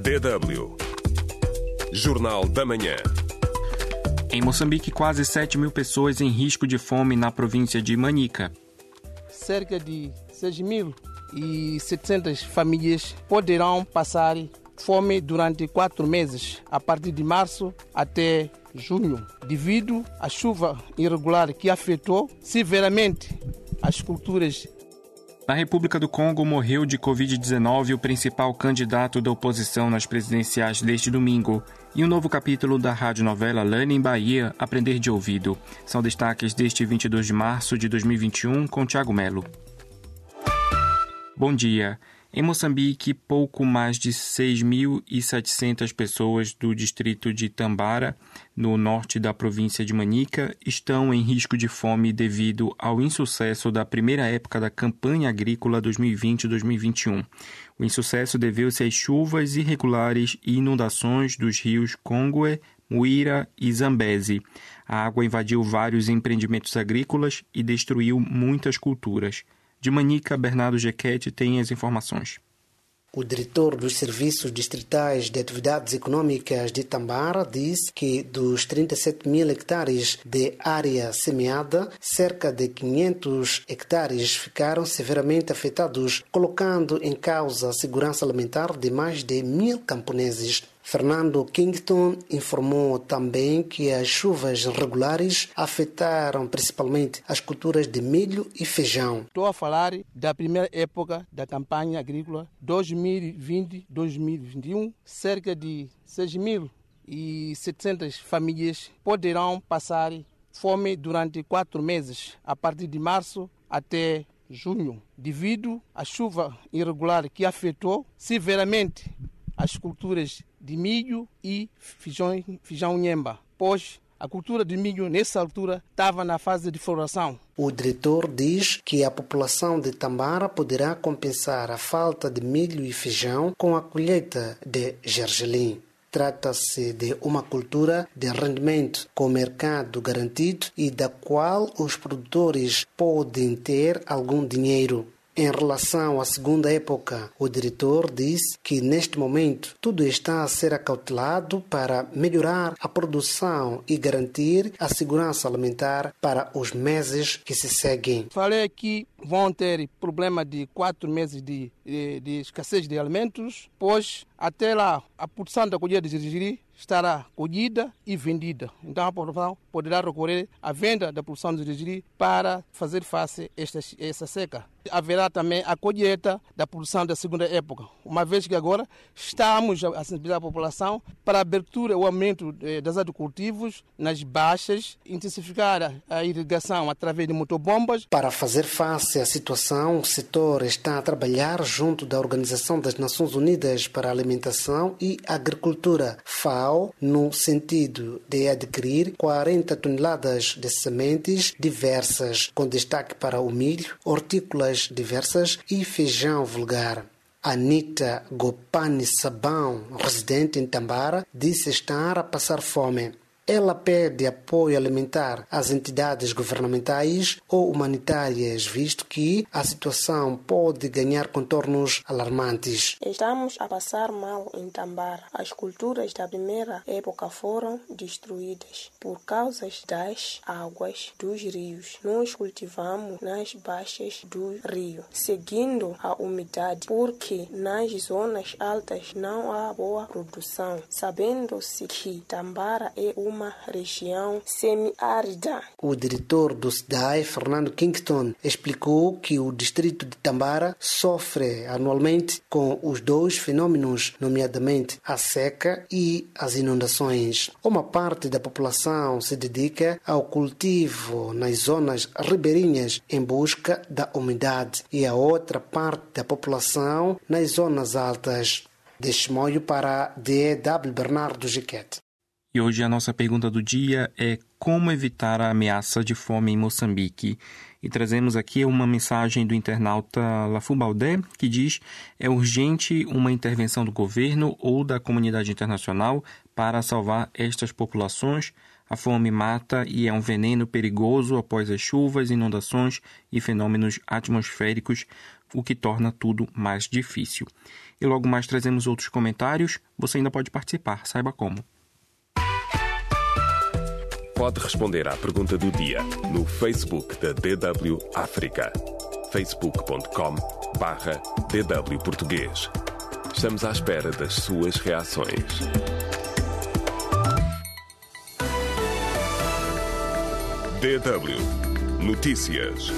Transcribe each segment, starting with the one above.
DW Jornal da Manhã. Em Moçambique, quase 7.000 pessoas em risco de fome na província de Manica. Cerca de 6.700 famílias poderão passar fome durante 4 meses, a partir de março até junho, devido à chuva irregular que afetou severamente as culturas. Na República do Congo, morreu de Covid-19 o principal candidato da oposição nas presidenciais deste domingo. E um novo capítulo da radionovela Lani em Bahia, Aprender de Ouvido. São destaques deste 22 de março de 2021 com Thiago Melo. Bom dia. Em Moçambique, pouco mais de 6.700 pessoas do distrito de Tambara, no norte da província de Manica, estão em risco de fome devido ao insucesso da primeira época da campanha agrícola 2020-2021. O insucesso deveu-se às chuvas irregulares e inundações dos rios Congoé, Muira e Zambeze. A água invadiu vários empreendimentos agrícolas e destruiu muitas culturas. De Manica, Bernardo Jequete tem as informações. O diretor dos Serviços Distritais de Atividades Econômicas de Tambara disse que dos 37.000 hectares de área semeada, cerca de 500 hectares ficaram severamente afetados, colocando em causa a segurança alimentar de mais de 1.000 camponeses. Fernando Kingston informou também que as chuvas regulares afetaram principalmente as culturas de milho e feijão. Estou a falar da primeira época da campanha agrícola 2020-2021. Cerca de 6.700 famílias poderão passar fome durante 4 meses, a partir de março até junho, devido à chuva irregular que afetou severamente as culturas de milho e feijão nhemba, pois a cultura de milho nessa altura estava na fase de floração. O diretor diz que a população de Tambara poderá compensar a falta de milho e feijão com a colheita de gergelim. Trata-se de uma cultura de rendimento com mercado garantido e da qual os produtores podem ter algum dinheiro. Em relação à segunda época, o diretor disse que neste momento tudo está a ser acautelado para melhorar a produção e garantir a segurança alimentar para os meses que se seguem. Falei que vão ter problema de 4 meses de escassez de alimentos, pois até lá a produção da colheita de gergelim estará colhida e vendida. Então a população poderá recorrer à venda da produção de gergelim para fazer face a essa seca. Haverá também a colheita da produção da segunda época, uma vez que agora estamos a sensibilizar a população para a abertura ou aumento das áreas de cultivos nas baixas, intensificar a irrigação através de motobombas. Para fazer face à situação, o setor está a trabalhar junto da Organização das Nações Unidas para a Alimentação e Agricultura, FAO, no sentido de adquirir 40 toneladas de sementes diversas, com destaque para o milho, hortícolas diversas e feijão vulgar. Anita Gopani Sabão, residente em Tambara, disse estar a passar fome. Ela pede apoio alimentar às entidades governamentais ou humanitárias, visto que a situação pode ganhar contornos alarmantes. Estamos a passar mal em Tambara. As culturas da primeira época foram destruídas por causa das águas dos rios. Nós cultivamos nas baixas do rio, seguindo a umidade, porque nas zonas altas não há boa produção, sabendo-se que Tambara é uma região semiárida. O diretor do SDAI, Fernando Kingston, explicou que o distrito de Tambara sofre anualmente com os dois fenômenos, nomeadamente a seca e as inundações. Uma parte da população se dedica ao cultivo nas zonas ribeirinhas em busca da umidade e a outra parte da população nas zonas altas. De Chimoio para a DW Bernardo Jequete. E hoje a nossa pergunta do dia é como evitar a ameaça de fome em Moçambique. E trazemos aqui uma mensagem do internauta Lafubaldé, que diz: é urgente uma intervenção do governo ou da comunidade internacional para salvar estas populações. A fome mata e é um veneno perigoso após as chuvas, inundações e fenômenos atmosféricos. o que torna tudo mais difícil. E logo mais trazemos outros comentários. Você ainda pode participar, saiba como. Pode responder à pergunta do dia no Facebook da DW África. facebook.com/DW Português. Estamos à espera das suas reações. DW Notícias.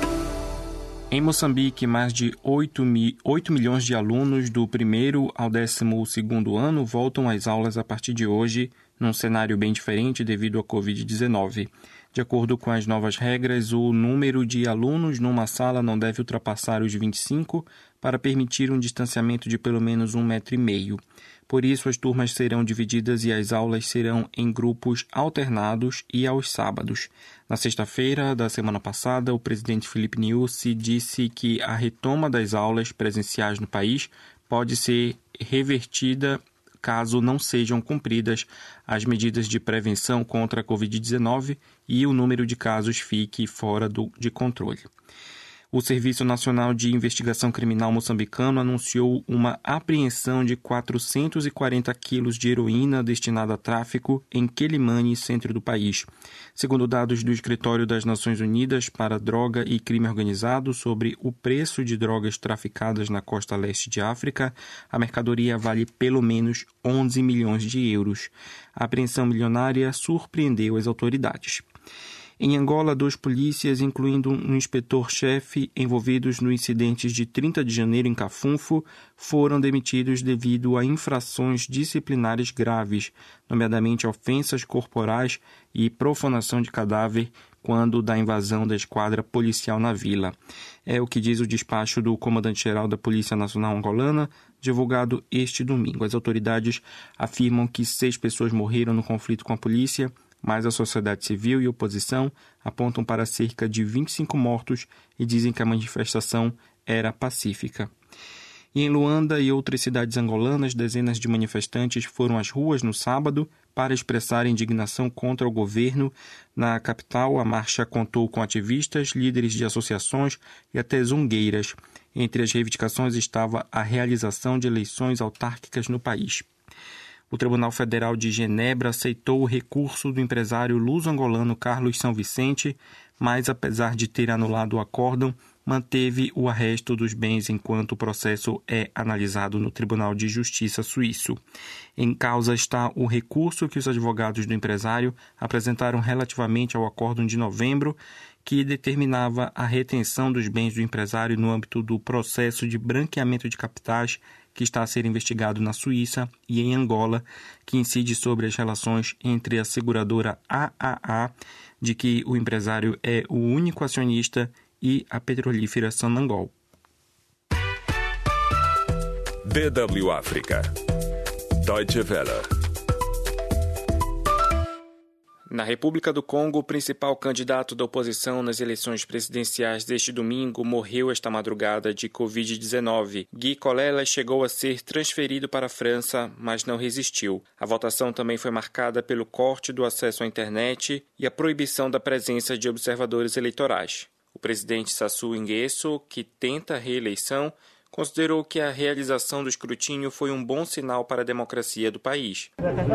Em Moçambique, mais de 8 milhões de alunos do primeiro ao 12º ano voltam às aulas a partir de hoje, num cenário bem diferente devido à Covid-19. De acordo com as novas regras, o número de alunos numa sala não deve ultrapassar os 25 para permitir um distanciamento de pelo menos 1,5 metro. Por isso, as turmas serão divididas e as aulas serão em grupos alternados e aos sábados. Na sexta-feira da semana passada, o presidente Filipe Nyusi disse que a retoma das aulas presenciais no país pode ser revertida caso não sejam cumpridas as medidas de prevenção contra a Covid-19 e o número de casos fique fora de controle. O Serviço Nacional de Investigação Criminal moçambicano anunciou uma apreensão de 440 quilos de heroína destinada a tráfico em Quelimane, centro do país. Segundo dados do Escritório das Nações Unidas para Droga e Crime Organizado sobre o preço de drogas traficadas na costa leste de África, a mercadoria vale pelo menos 11 milhões de euros. A apreensão milionária surpreendeu as autoridades. Em Angola, 2 polícias, incluindo um inspetor-chefe, envolvidos no incidente de 30 de janeiro em Cafunfo, foram demitidos devido a infrações disciplinares graves, nomeadamente ofensas corporais e profanação de cadáver, quando da invasão da esquadra policial na vila. É o que diz o despacho do comandante-geral da Polícia Nacional Angolana, divulgado este domingo. As autoridades afirmam que 6 pessoas morreram no conflito com a polícia, mas a sociedade civil e oposição apontam para cerca de 25 mortos e dizem que a manifestação era pacífica. E em Luanda e outras cidades angolanas, dezenas de manifestantes foram às ruas no sábado para expressar indignação contra o governo. Na capital, a marcha contou com ativistas, líderes de associações e até zongueiras. Entre as reivindicações estava a realização de eleições autárquicas no país. O Tribunal Federal de Genebra aceitou o recurso do empresário luso-angolano Carlos São Vicente, mas, apesar de ter anulado o acórdão, manteve o arresto dos bens enquanto o processo é analisado no Tribunal de Justiça suíço. Em causa está o recurso que os advogados do empresário apresentaram relativamente ao acórdão de novembro, que determinava a retenção dos bens do empresário no âmbito do processo de branqueamento de capitais que está a ser investigado na Suíça e em Angola, que incide sobre as relações entre a seguradora AAA, de que o empresário é o único acionista, e a petrolífera Sonangol. DW África. Deutsche Welle. Na República do Congo, o principal candidato da oposição nas eleições presidenciais deste domingo morreu esta madrugada de Covid-19. Guy Kolela chegou a ser transferido para a França, mas não resistiu. A votação também foi marcada pelo corte do acesso à internet e a proibição da presença de observadores eleitorais. O presidente Sassou Nguesso, que tenta a reeleição, considerou que a realização do escrutínio foi um bom sinal para a democracia do país.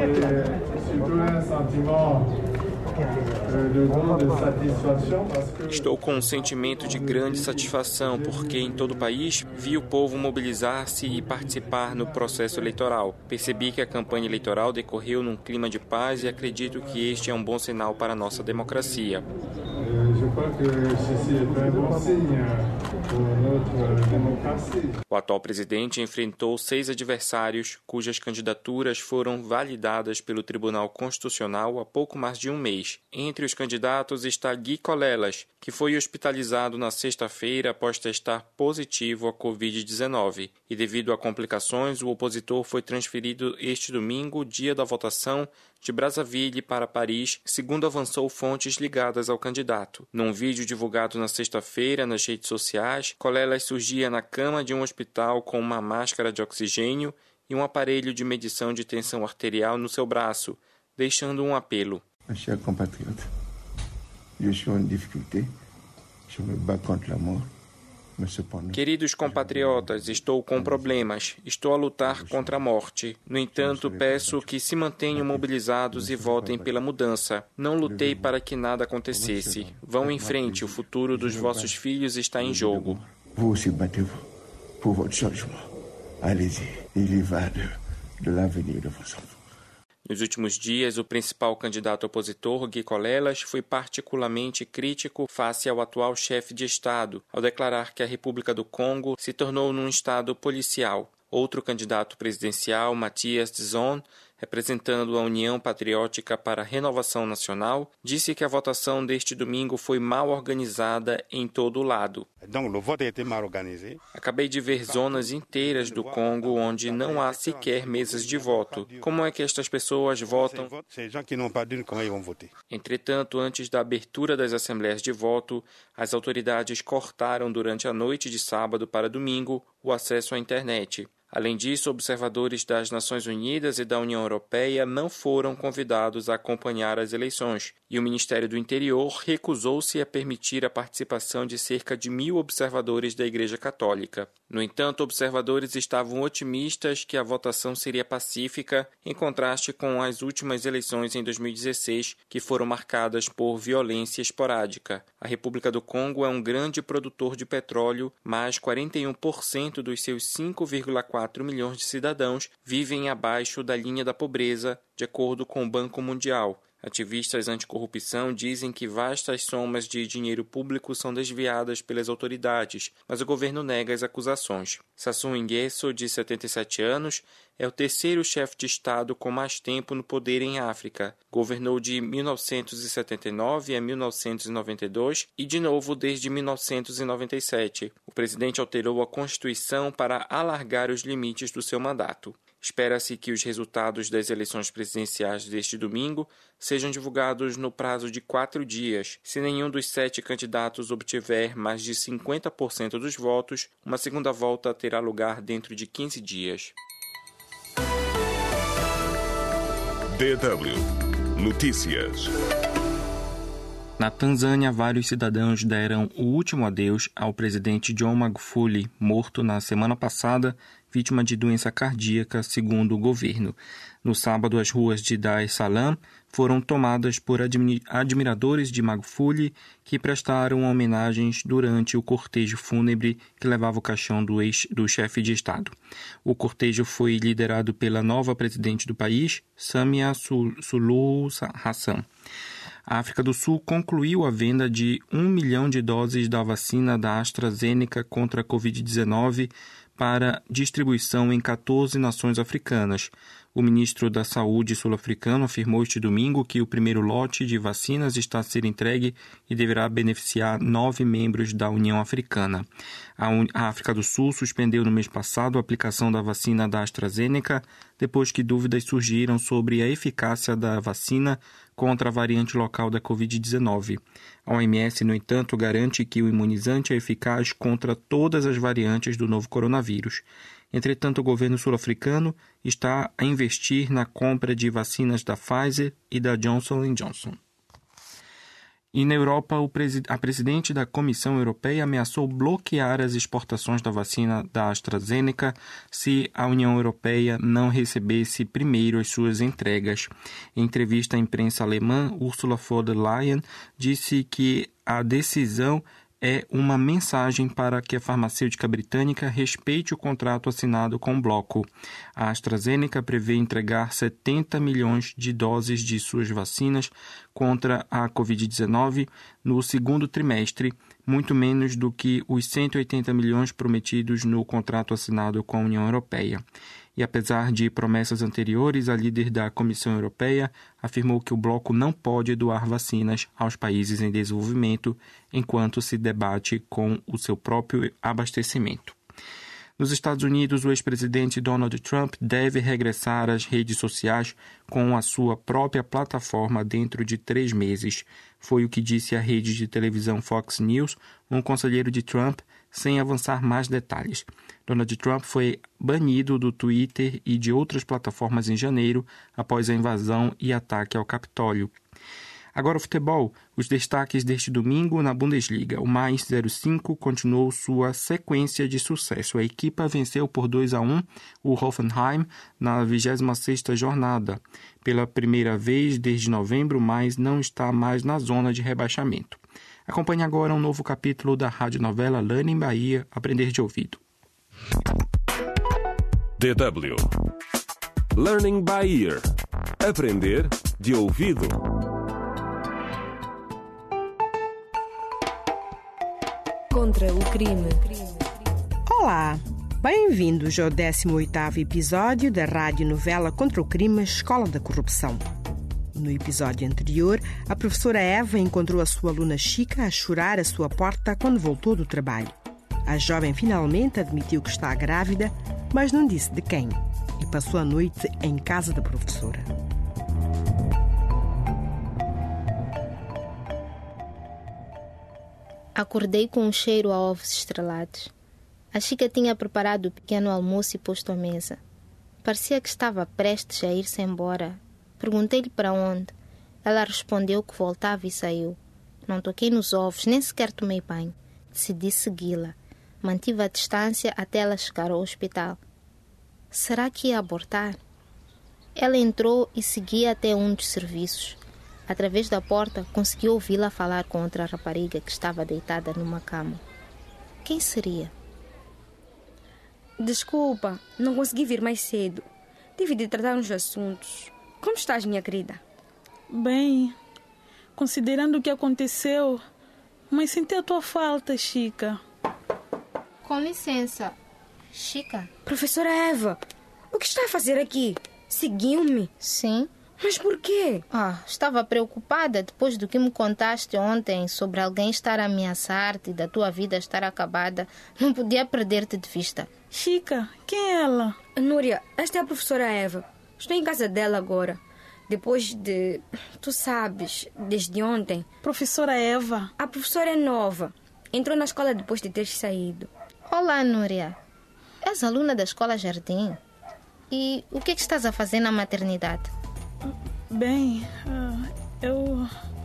Estou com um sentimento de grande satisfação porque em todo o país vi o povo mobilizar-se e participar no processo eleitoral. Percebi que a campanha eleitoral decorreu num clima de paz e acredito que este é um bom sinal para a nossa democracia. O atual presidente enfrentou 6 adversários cujas candidaturas foram validadas pelo Tribunal Constitucional há pouco mais de um mês. Entre os candidatos está Guy Kolelas, que foi hospitalizado na sexta-feira após testar positivo à Covid-19. E devido a complicações, o opositor foi transferido este domingo, dia da votação, de Brazzaville para Paris, segundo avançou fontes ligadas ao candidato. Num vídeo divulgado na sexta-feira nas redes sociais, Kolelas surgia na cama de um hospital com uma máscara de oxigênio e um aparelho de medição de tensão arterial no seu braço, deixando um apelo. Chers compatriotes, je suis en difficulté, je me bats contre la mort, Queridos compatriotas, estou com problemas. Estou a lutar contra a morte. No entanto, peço que se mantenham mobilizados e votem pela mudança. Não lutei para que nada acontecesse. Vão em frente, o futuro dos vossos filhos está em jogo. Vous aussi battez-vous pour votre changement. Allez-y, il y va de l'avenir de vos enfants. Nos últimos dias, o principal candidato opositor, Guy Colelas, foi particularmente crítico face ao atual chefe de Estado, ao declarar que a República do Congo se tornou num estado policial. Outro candidato presidencial, Mathias Dzon, representando a União Patriótica para a Renovação Nacional, disse que a votação deste domingo foi mal organizada em todo o lado. Acabei de ver zonas inteiras do Congo onde não há sequer mesas de voto. Como é que estas pessoas votam? Entretanto, antes da abertura das assembleias de voto, as autoridades cortaram durante a noite de sábado para domingo o acesso à internet. Além disso, observadores das Nações Unidas e da União Europeia não foram convidados a acompanhar as eleições, e o Ministério do Interior recusou-se a permitir a participação de cerca de 1.000 observadores da Igreja Católica. No entanto, observadores estavam otimistas que a votação seria pacífica, em contraste com as últimas eleições em 2016, que foram marcadas por violência esporádica. A República do Congo é um grande produtor de petróleo, mas 41% dos seus 5,4 milhões de cidadãos vivem abaixo da linha da pobreza, de acordo com o Banco Mundial. Ativistas anticorrupção dizem que vastas somas de dinheiro público são desviadas pelas autoridades, mas o governo nega as acusações. Sassou Nguesso, de 77 anos, é o terceiro chefe de Estado com mais tempo no poder em África. Governou de 1979 a 1992 e, de novo, desde 1997. O presidente alterou a Constituição para alargar os limites do seu mandato. Espera-se que os resultados das eleições presidenciais deste domingo sejam divulgados no prazo de 4 dias. Se nenhum dos 7 candidatos obtiver mais de 50% dos votos, uma segunda volta terá lugar dentro de 15 dias. DW Notícias. Na Tanzânia, vários cidadãos deram o último adeus ao presidente John Magufuli, morto na semana passada, vítima de doença cardíaca, segundo o governo. No sábado, as ruas de Dar es Salaam foram tomadas por admiradores de Magufuli que prestaram homenagens durante o cortejo fúnebre que levava o caixão do chefe de Estado. O cortejo foi liderado pela nova presidente do país, Samia Suluhu Hassan. A África do Sul concluiu a venda de 1 milhão de doses da vacina da AstraZeneca contra a Covid-19 para distribuição em 14 nações africanas. O ministro da Saúde sul-africano afirmou este domingo que o primeiro lote de vacinas está a ser entregue e deverá beneficiar 9 membros da União Africana. A África do Sul suspendeu no mês passado a aplicação da vacina da AstraZeneca depois que dúvidas surgiram sobre a eficácia da vacina contra a variante local da Covid-19. A OMS, no entanto, garante que o imunizante é eficaz contra todas as variantes do novo coronavírus. Entretanto, o governo sul-africano está a investir na compra de vacinas da Pfizer e da Johnson & Johnson. E na Europa, a presidente da Comissão Europeia ameaçou bloquear as exportações da vacina da AstraZeneca se a União Europeia não recebesse primeiro as suas entregas. Em entrevista à imprensa alemã, Ursula von der Leyen disse que a decisão é uma mensagem para que a farmacêutica britânica respeite o contrato assinado com o bloco. A AstraZeneca prevê entregar 70 milhões de doses de suas vacinas contra a Covid-19 no segundo trimestre, muito menos do que os 180 milhões prometidos no contrato assinado com a União Europeia. E apesar de promessas anteriores, a líder da Comissão Europeia afirmou que o bloco não pode doar vacinas aos países em desenvolvimento enquanto se debate com o seu próprio abastecimento. Nos Estados Unidos, o ex-presidente Donald Trump deve regressar às redes sociais com a sua própria plataforma dentro de 3 meses. Foi o que disse a rede de televisão Fox News, um conselheiro de Trump, sem avançar mais detalhes. Donald Trump foi banido do Twitter e de outras plataformas em janeiro após a invasão e ataque ao Capitólio. Agora o futebol, os destaques deste domingo na Bundesliga. O Mainz 05 continuou sua sequência de sucesso. A equipa venceu por 2-1 o Hoffenheim na 26ª jornada. Pela primeira vez desde novembro, o Mainz não está mais na zona de rebaixamento. Acompanhe agora um novo capítulo da radionovela Learning by Ear, Aprender de Ouvido. DW Learning by Ear, Aprender de Ouvido. Contra o crime. Olá, bem-vindos ao 18º episódio da radionovela Contra o crime, Escola da Corrupção. No episódio anterior, a professora Eva encontrou a sua aluna Chica a chorar à sua porta quando voltou do trabalho. A jovem finalmente admitiu que está grávida, mas não disse de quem, e passou a noite em casa da professora. Acordei com um cheiro a ovos estrelados. A Chica tinha preparado o pequeno almoço e posto à mesa. Parecia que estava prestes a ir-se embora. Perguntei-lhe para onde. Ela respondeu que voltava e saiu. Não toquei nos ovos, nem sequer tomei banho. Decidi segui-la. Mantive a distância até ela chegar ao hospital. Será que ia abortar? Ela entrou e seguia até um dos serviços. Através da porta, consegui ouvi-la falar com outra rapariga que estava deitada numa cama. Quem seria? Desculpa, não consegui vir mais cedo. Tive de tratar uns assuntos. Como estás, minha querida? Bem, considerando o que aconteceu, mas senti a tua falta, Chica. Com licença. Chica? Professora Eva, o que está a fazer aqui? Seguiu-me? Sim. Mas por quê? Estava preocupada depois do que me contaste ontem sobre alguém estar a ameaçar-te e da tua vida estar acabada. Não podia perder-te de vista. Chica, quem é ela? Núria, esta é a professora Eva. Estou em casa dela agora. Depois de... Tu sabes, desde ontem... Professora Eva? A professora é nova. Entrou na escola depois de ter saído. Olá, Núria. És aluna da Escola Jardim. E o que estás a fazer na maternidade? Bem, eu...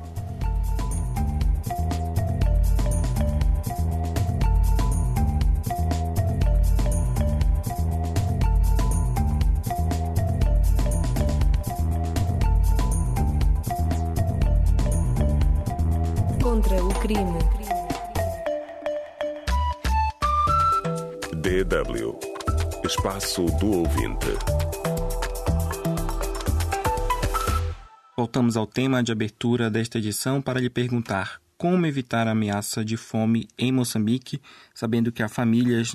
Contra o crime. DW Espaço do Ouvinte. Voltamos ao tema de abertura desta edição para lhe perguntar como evitar a ameaça de fome em Moçambique, sabendo que há famílias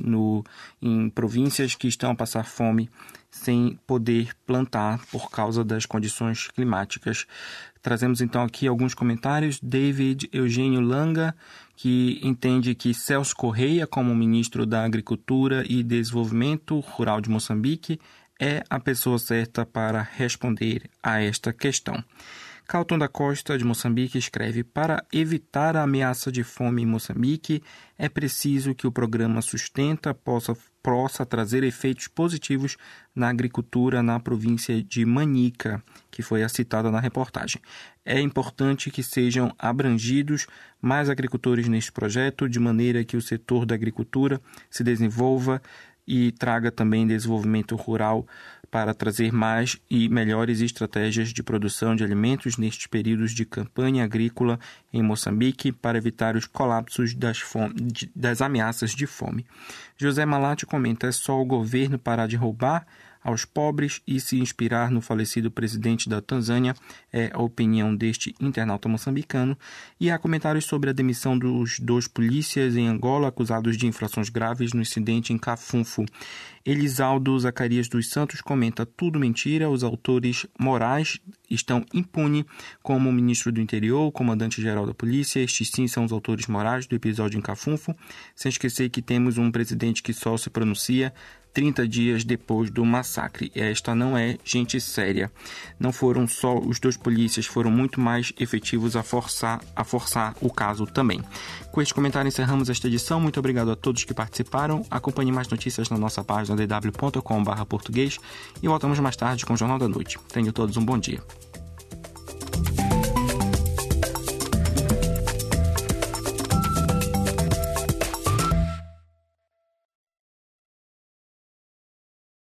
em províncias que estão a passar fome sem poder plantar por causa das condições climáticas. Trazemos então aqui alguns comentários. David Eugênio Langa, que entende que Celso Correia, como ministro da Agricultura e Desenvolvimento Rural de Moçambique, é a pessoa certa para responder a esta questão. Calton da Costa, de Moçambique, escreve: para evitar a ameaça de fome em Moçambique, é preciso que o programa Sustenta possa trazer efeitos positivos na agricultura na província de Manica, que foi a citada na reportagem. É importante que sejam abrangidos mais agricultores neste projeto, de maneira que o setor da agricultura se desenvolva e traga também desenvolvimento rural para trazer mais e melhores estratégias de produção de alimentos nestes períodos de campanha agrícola em Moçambique para evitar os colapsos das ameaças de fome. José Malati comenta: é só o governo parar de roubar aos pobres e se inspirar no falecido presidente da Tanzânia, é a opinião deste internauta moçambicano. E há comentários sobre a demissão dos 2 polícias em Angola acusados de infrações graves no incidente em Cafunfo. Elisaldo Zacarias dos Santos comenta: tudo mentira, os autores morais estão impunes, como o ministro do Interior, o comandante-geral da polícia. Estes sim são os autores morais do episódio em Cafunfo, sem esquecer que temos um presidente que só se pronuncia 30 dias depois do massacre. Esta não é gente séria. Não foram só os 2 polícias, foram muito mais efetivos a forçar o caso também. Com este comentário encerramos esta edição. Muito obrigado a todos que participaram. Acompanhe mais notícias na nossa página dw.com/português e voltamos mais tarde com o Jornal da Noite. Tenham todos um bom dia.